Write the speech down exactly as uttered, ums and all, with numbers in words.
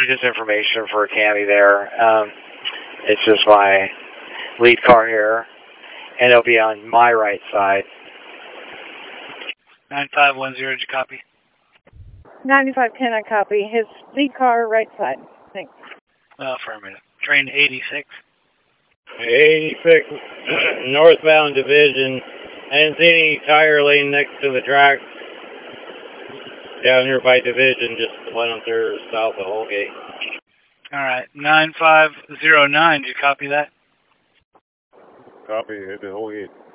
just information for Tammy there. Um, it's just my lead car here, and it'll be on my right side. nine five one zero, did you copy? ninety-five ten, I copy. His lead car, right side. Thanks. Uh, for a minute. Train eighty-six. eighty-six, northbound division. I didn't see any tire laying next to the track. Down here by division, just went on through south of Holgate. All right. nine five zero nine, did you copy that? Copy, hit the Holgate.